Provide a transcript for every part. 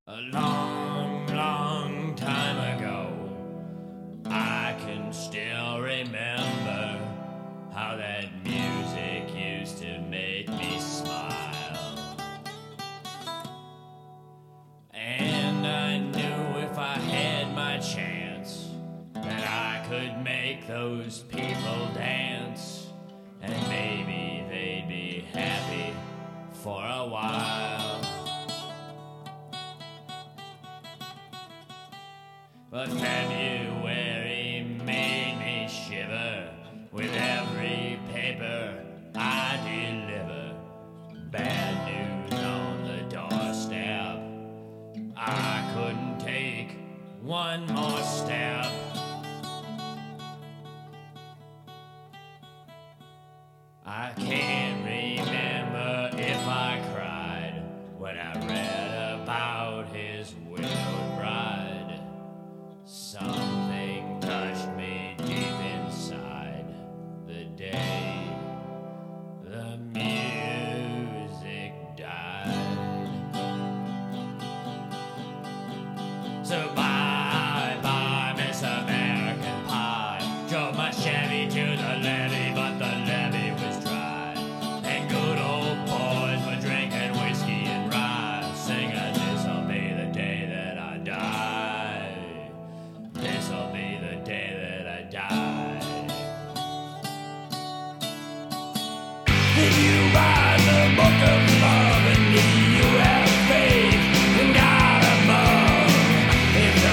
A long, long time ago, I can still remember how that music used to make me smile. And I knew if I had my chance that I could make those people dance, and maybe they'd be happy for a while. But February made me shiver with every paper I deliver. Bad news on the doorstep. I couldn't take one more step. I can't remember if I cried when I read about his widowed bride. Something touched me deep inside the day the music died. So bye bye, Miss American Pie. Drove my Chevy to the levee, but the levee was dry. And good old boys were drinking whiskey and rye, singing, "This'll be the day that I die. This'll be the day that I die." If you write the book of love, and do you have faith in God above? If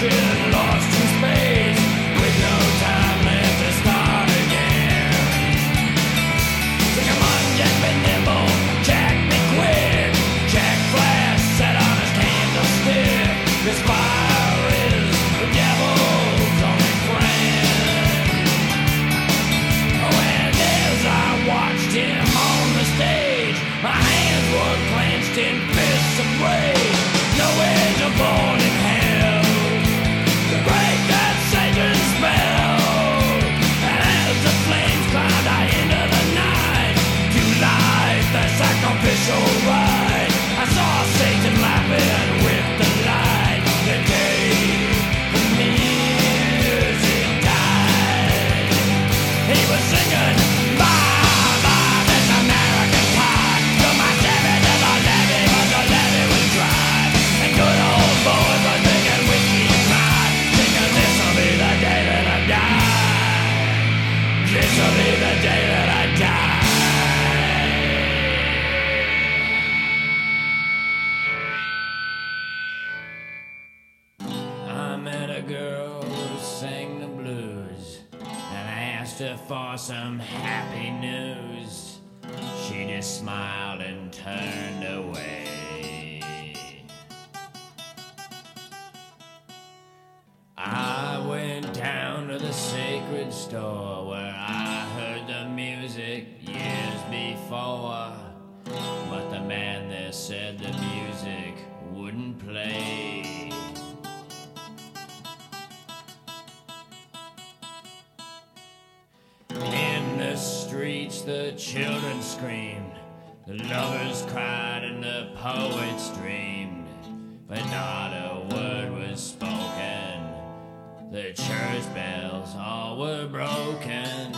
For some happy news, she just smiled and turned away. I went down to the sacred store where I heard the music years before, but the man there said the music wouldn't play. In the streets the children screamed, the lovers cried and the poets dreamed, but not a word was spoken. The church bells all were broken,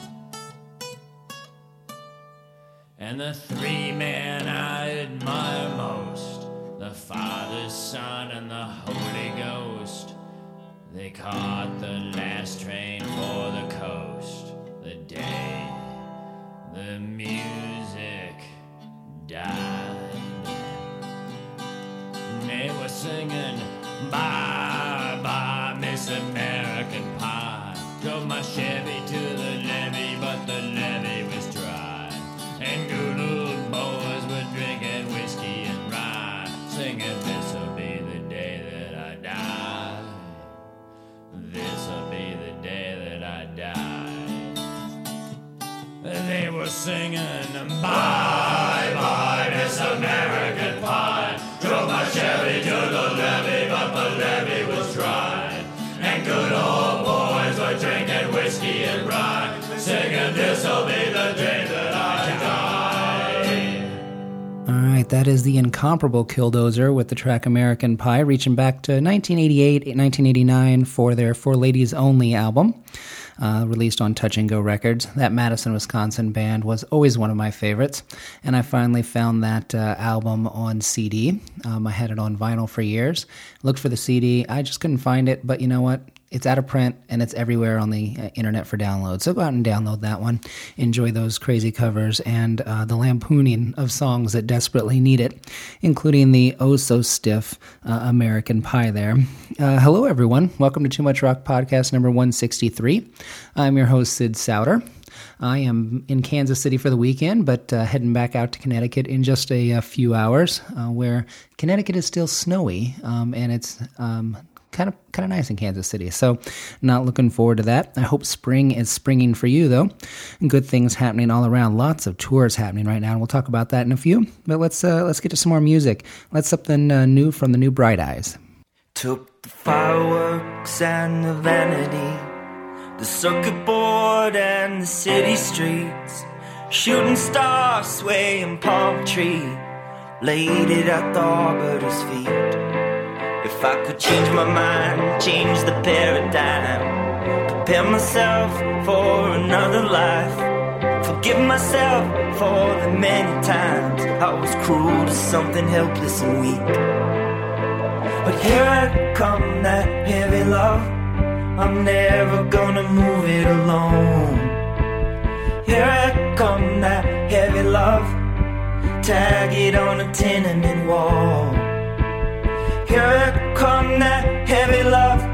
and the three men I admire most, the Father, Son, and the Holy Ghost, they caught the last train for the coast. The day the music died, and they were singing, bye bye Miss American Pie. Drove my Chevy to the levee, but the levee was dry, and good old boys were drinking whiskey and rye, singing, this'll be the day that I die, this'll be the day that I die. They were singing, bye, bye, Miss American Pie. Drove my Chevy to the levee, but the levee was dry, and good old boys were drinking whiskey and rye, singing, this'll be the day that I die. All right, that is the incomparable Killdozer with the track American Pie, reaching back to 1988, 1989 for their For Ladies Only album. Released on Touch and Go Records. That Madison, Wisconsin band was always one of my favorites, and I finally found that album on CD. I had it on vinyl for years. Looked for the CD. I just couldn't find it, but you know what? It's out of print, and it's everywhere on the internet for download. So go out and download that one. Enjoy those crazy covers and the lampooning of songs that desperately need it, including the oh-so-stiff American Pie there. Hello, everyone. Welcome to Too Much Rock Podcast number 163. I'm your host, Sid Sauter. I am in Kansas City for the weekend, but heading back out to Connecticut in just a few hours, where Connecticut is still snowy, and it's kind of nice in Kansas City. So not looking forward to that. I hope spring is springing for you, though. Good things happening all around. Lots of tours happening right now, and we'll talk about that in a few. But let's get to some more music. Let's something new from the new Bright Eyes. Took the fireworks and the vanity, the circuit board and the city streets, shooting stars swaying palm tree, laid it at the arbiter's feet. If I could change my mind, change the paradigm, prepare myself for another life, forgive myself for the many times I was cruel to something helpless and weak. But here I come, that heavy love, I'm never gonna move it alone. Here I come, that heavy love, tag it on a tenement wall. Here I come, that heavy love,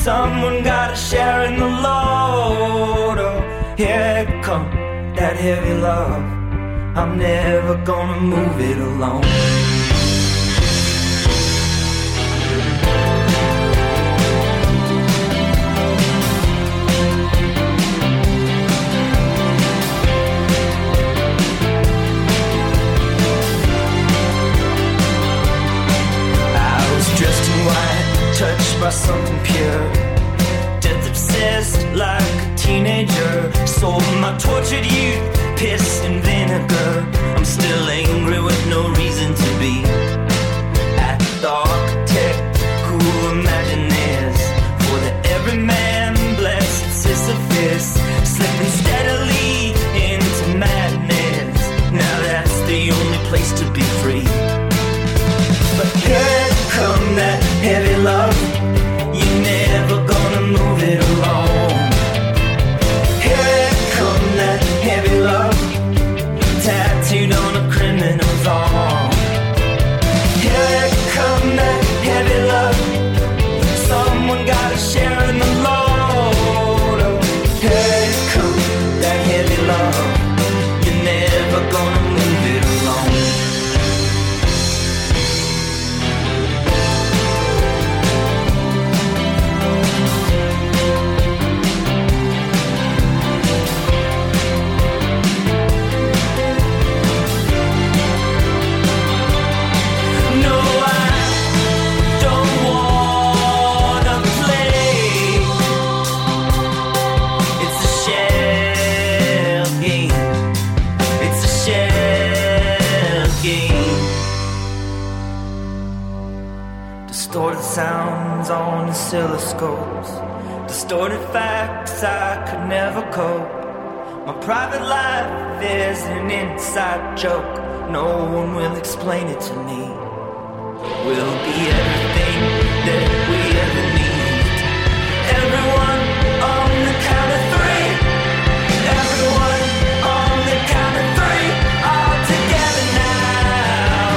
Someone gotta share in the load. Oh, here it comes, that heavy love. I'm never gonna move it alone. Dressed in white, touched by something pure. Death obsessed like a teenager. Sold my tortured youth, piss and vinegar. I'm still angry with no reason to be. At the architect who imagined this. For the everyman blessed Sisyphus, slipping steadily into madness. Now that's the only place to be free. But here come that heavy love. You're never gonna move it alone. Here come that heavy love, tattooed on a criminal's arm. Here come that heavy love. Someone gotta share in the load. Oh, here come that heavy love. You're never gonna move it alone. Distorted sounds on oscilloscopes, distorted facts I could never cope. My private life is an inside joke. No one will explain it to me. We'll be everything that we ever need. Everyone on the count of three. Everyone on the count of three. All together now.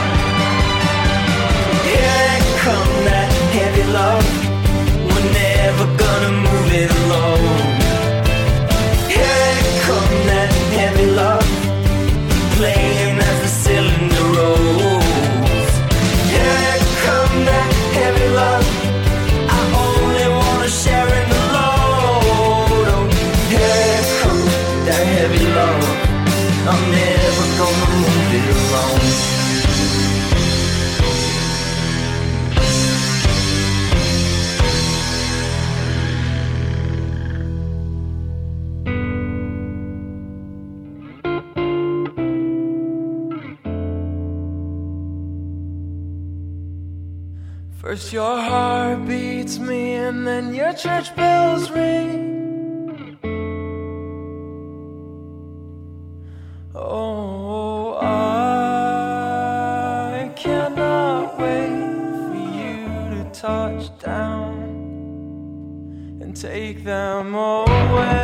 Here come that heavy love. We're never gonna move it alone. Here come that heavy love, playing as the cylinder rolls. Here come that heavy love. I only wanna share in the load. Oh, here come that heavy love. I'm never gonna move it alone. First your heart beats me and then your church bells ring. Oh, I cannot wait for you to touch down and take them away.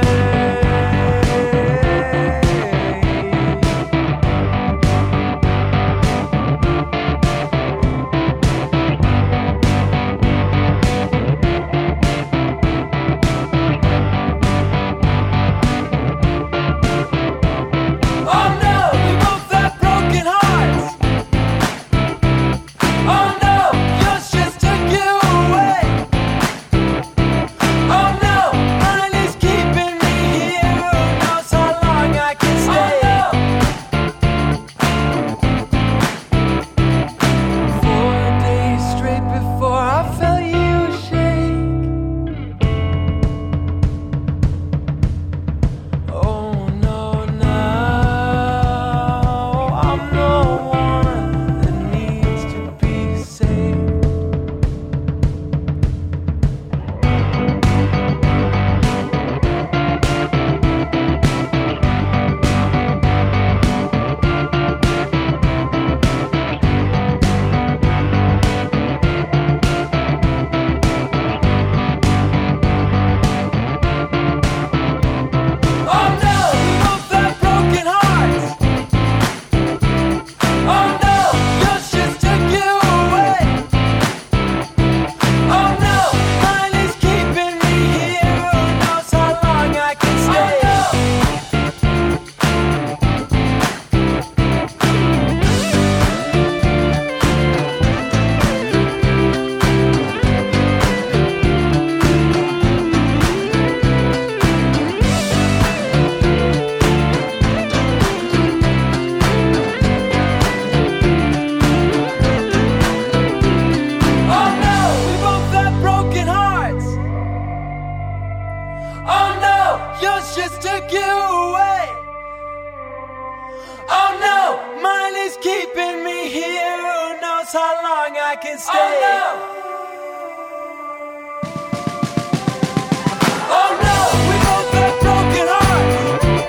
Keeping me here. I can stay. Oh no, we both got broken hearts.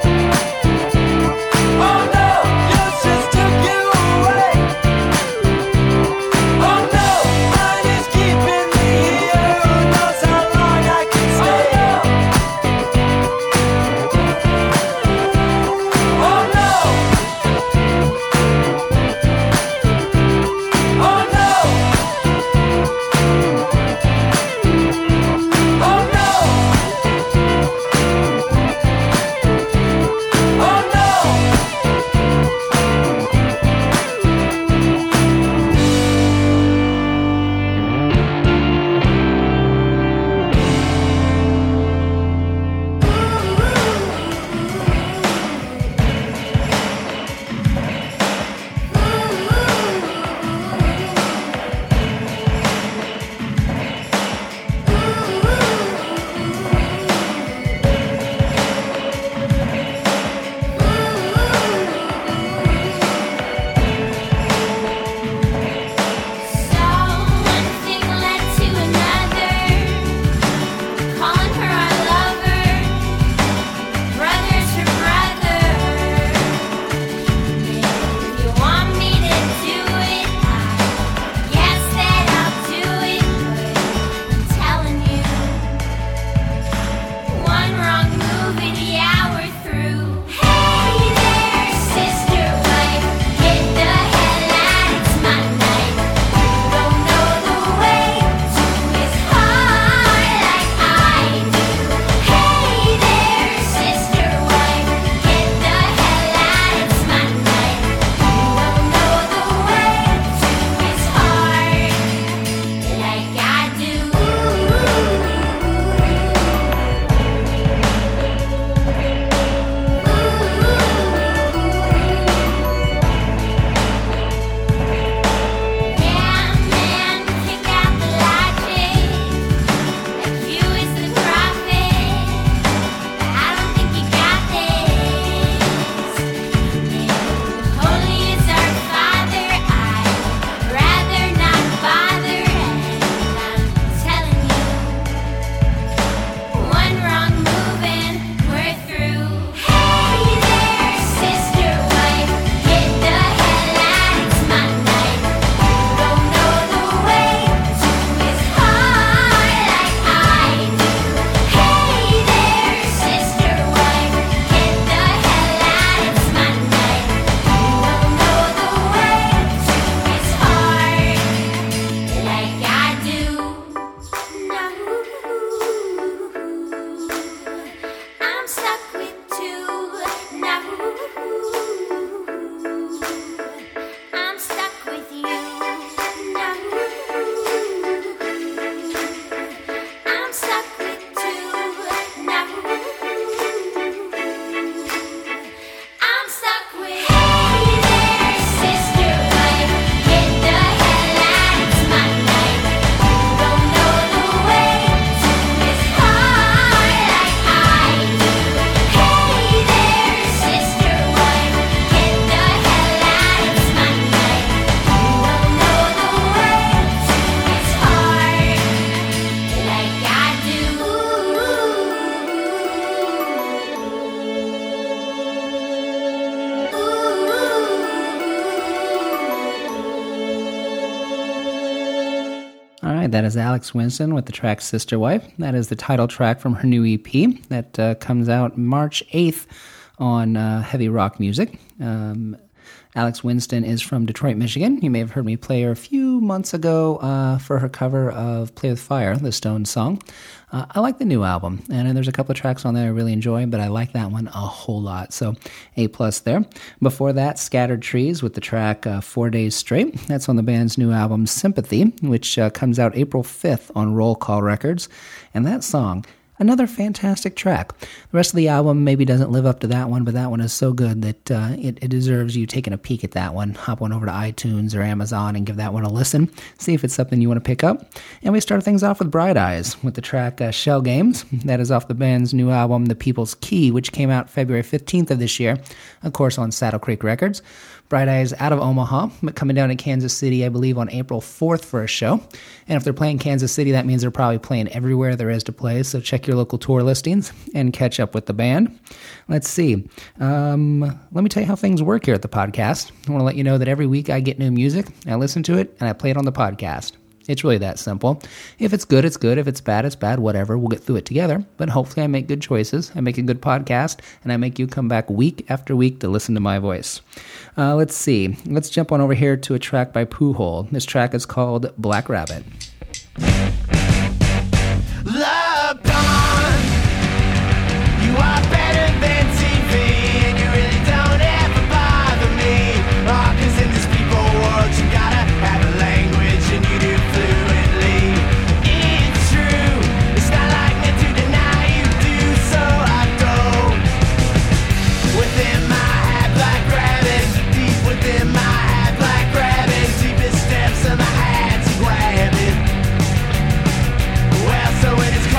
Oh no, your sis took you away. Oh no, mine is keeping me here. Who knows how long I can stay? Oh no. Oh no. Oh no. Oh no. So one thing led to another, calling her our lover, brother's her brother. If you want me to do it, I guess that I'll do it. But I'm telling you, one wrong move and yeah, we're through. Hey there, sister wife, get the hell out, it's my night. Don't know the way to his heart like I do. Hey there, sister wife, get the hell out, it's my night. Don't know the way to his heart like I do. Yeah, man, kick out the logic. Like you is the prophet. I don't think you got this. Holy is our Father. I'd rather not bother. And I'm telling you, one wrong move and we're through. Hey there, sister wife, get the hell out, it's my night. Don't know the way to his heart like I do. Hey there, sister wife, get the hell out, it's my night. Don't know the way to his heart like I do. No, I'm stuck with two. No, I'm stuck with you. No, I'm stuck with two. No, I'm stuck with. Hey there, sister wife, get the hell out, it's my night. Don't know the way to his heart like I do. Hey there, sister wife, get the hell out, it's my night. Don't know the way to his heart like I do. All right, that is Alex Winston with the track Sister Wife. That is the title track from her new EP that comes out March 8th on Heavy Rock Music. Alex Winston is from Detroit, Michigan. You may have heard me play her a few months ago for her cover of Play With Fire, the Stones song. I like the new album, and there's a couple of tracks on there I really enjoy, but I like that one a whole lot, so A+ there. Before that, Scattered Trees with the track 4 Days Straight. That's on the band's new album Sympathy, which comes out April 5th on Roll Call Records, and that song another fantastic track. The rest of the album maybe doesn't live up to that one, but that one is so good that it deserves you taking a peek at that one. Hop on over to iTunes or Amazon and give that one a listen. See if it's something you want to pick up. And we start things off with Bright Eyes with the track Shell Games. That is off the band's new album, The People's Key, which came out February 15th of this year, of course on Saddle Creek Records. Bright Eyes out of Omaha, but coming down to Kansas City, I believe, on April 4th for a show. And if they're playing Kansas City, that means they're probably playing everywhere there is to play, so check your local tour listings and catch up with the band. Let's see. Let me tell you how things work here at the podcast. I want to let you know that every week I get new music, I listen to it, and I play it on the podcast. It's really that simple. If it's good, it's good. If it's bad, it's bad. Whatever. We'll get through it together. But hopefully I make good choices. I make a good podcast. And I make you come back week after week to listen to my voice. Let's see. Let's jump on over here to a track by Pooh Hole. This track is called Black Rabbit. Love gone. You are better than TV, and you really don't ever bother me. Oh, 'cause in this people world you gotta have a language, and you do fluently. It's true. It's not like me to deny you do, so I go within my hat like rabbit, deep within my hat like rabbit, deepest steps of my hat to grab it. Well, so when it's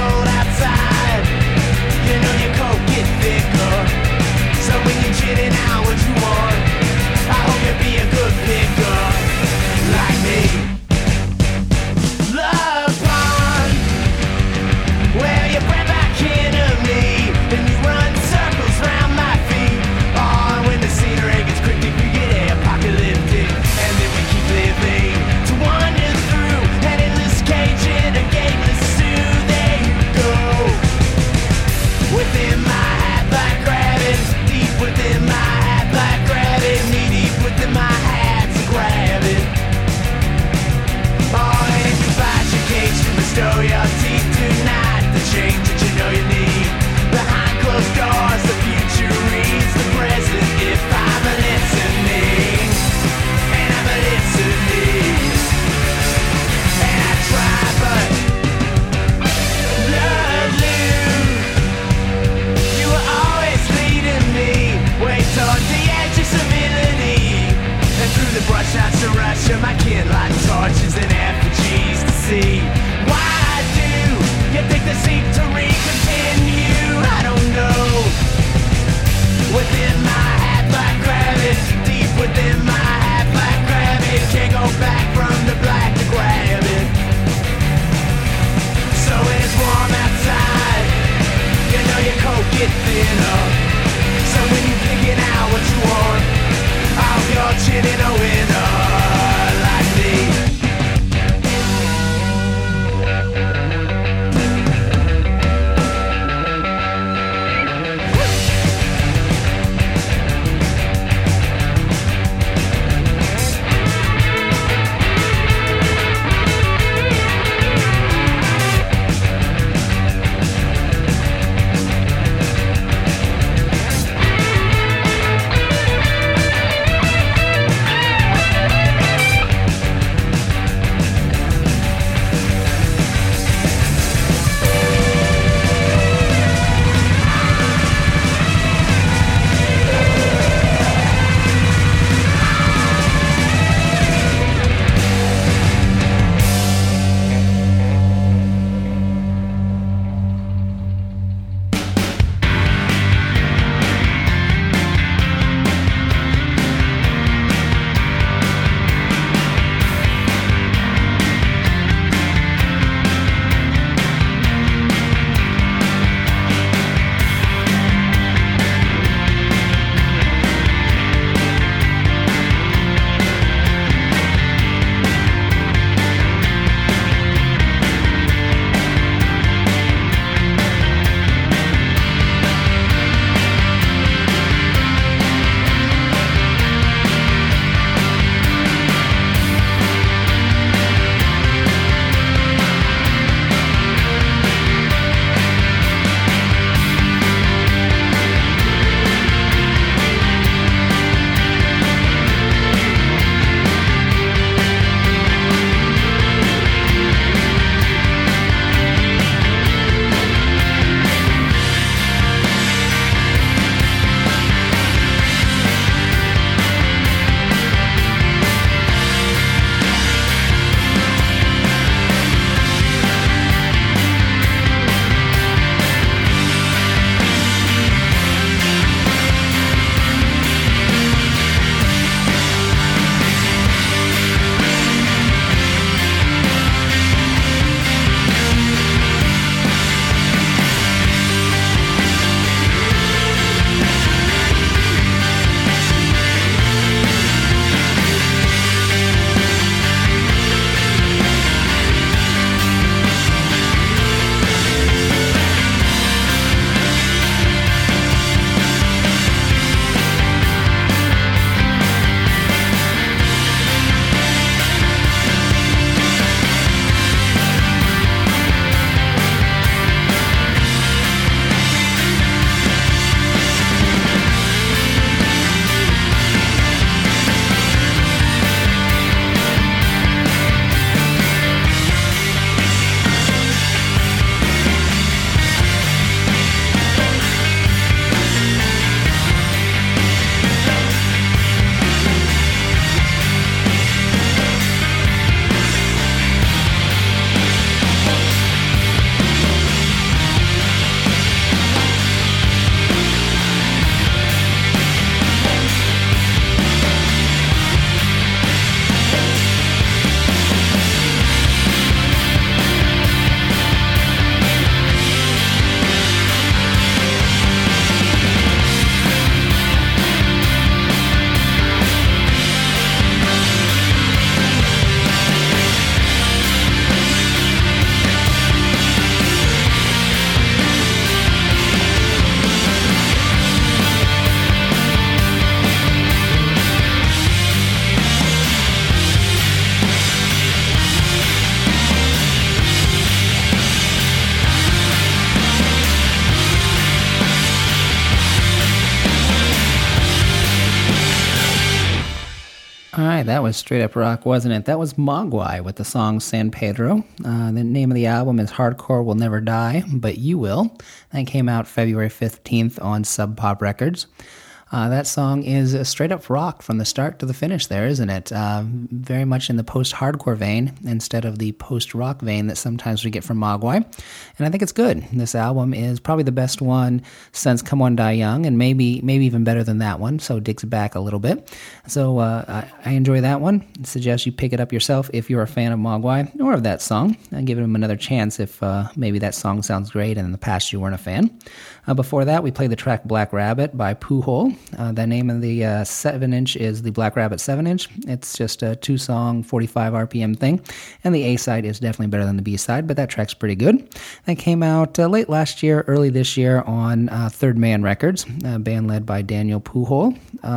All right, that was straight up rock, wasn't it? That was Mogwai with the song San Pedro. The name of the album is Hardcore Will Never Die, But You Will. That came out February 15th on Sub Pop Records. That song is a straight up rock from the start to the finish there, isn't it? Very much in the post-hardcore vein instead of the post-rock vein that sometimes we get from Mogwai. And I think it's good. This album is probably the best one since Come On Die Young, and maybe even better than that one, so it digs back a little bit. So I enjoy that one. I suggest you pick it up yourself if you're a fan of Mogwai or of that song, and give him another chance if maybe that song sounds great and in the past you weren't a fan. Before that, we played the track Black Rabbit by Pooh Hole. The name of the 7-inch is the Black Rabbit 7-inch. It's just a 2-song, 45 RPM thing, and the A-side is definitely better than the B-side, but that track's pretty good. That came out late last year, early this year on Third Man Records, a band led by Daniel Pooh Hole,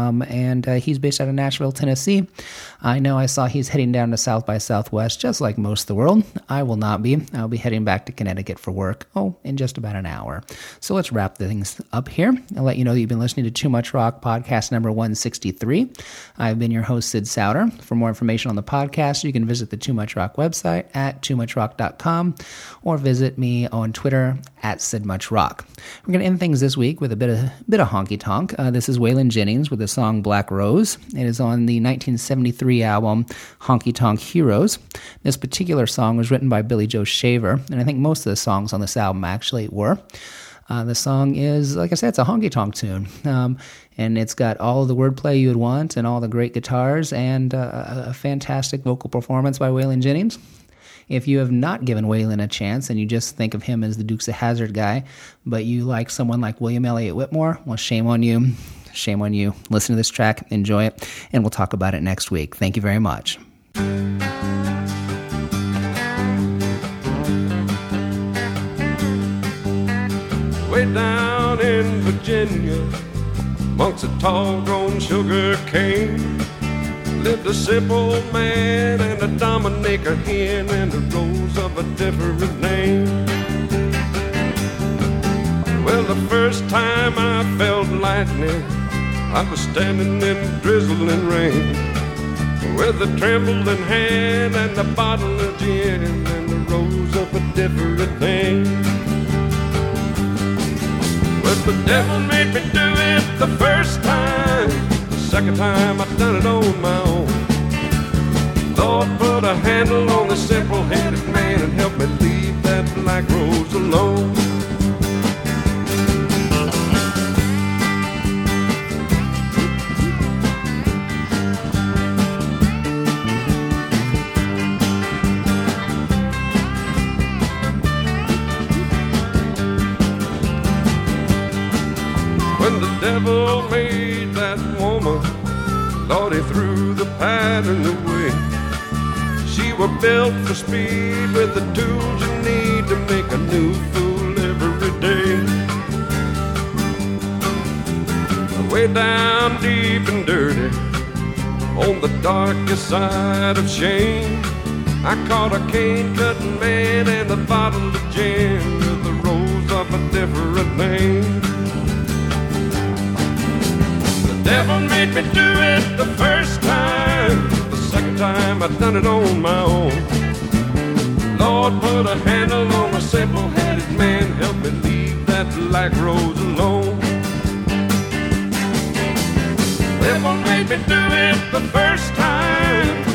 and he's based out of Nashville, Tennessee. I know I saw he's heading down to South by Southwest, just like most of the world. I will not be. I'll be heading back to Connecticut for work, in just about an hour. So let's wrap things up here. I'll let you know that you've been listening to Too Much Rock podcast number 163. I've been your host, Sid Souter. For more information on the podcast, you can visit the Too Much Rock website at toomuchrock.com or visit me on Twitter at SidMuchRock. We're going to end things this week with a bit of honky tonk. This is Waylon Jennings with the song Black Rose. It is on the 1973 album Honky Tonk Heroes. This particular song was written by Billy Joe Shaver, and I think most of the songs on this album actually were. The song is, like I said, it's a honky-tonk tune, and it's got all of the wordplay you would want and all the great guitars and a fantastic vocal performance by Waylon Jennings. If you have not given Waylon a chance and you just think of him as the Dukes of Hazzard guy, but you like someone like William Elliott Whitmore, well, shame on you. Shame on you. Listen to this track, enjoy it, and we'll talk about it next week. Thank you very much. Way down in Virginia, amongst a tall-grown sugar cane, lived a simple man and a Dominica hen and a rose of a different name. Well, the first time I felt lightning, I was standing in drizzling rain, with a trembling hand and a bottle of gin and a rose of a different name. But the devil made me do it the first time. The second time I done it on my own. Lord, put a handle on the simple-headed man and help me leave that black rose alone. When the devil made that woman, Lord, he threw the pattern away. She was built for speed with the tools you need to make a new fool every day. Way down deep and dirty, on the darkest side of shame, I caught a cane-cutting man and a bottle of gin with a rose of a different name. The devil made me do it the first time. The second time I done it on my own. Lord, put a handle on a simple-headed man. Help me leave that black rose alone. The devil made me do it the first time.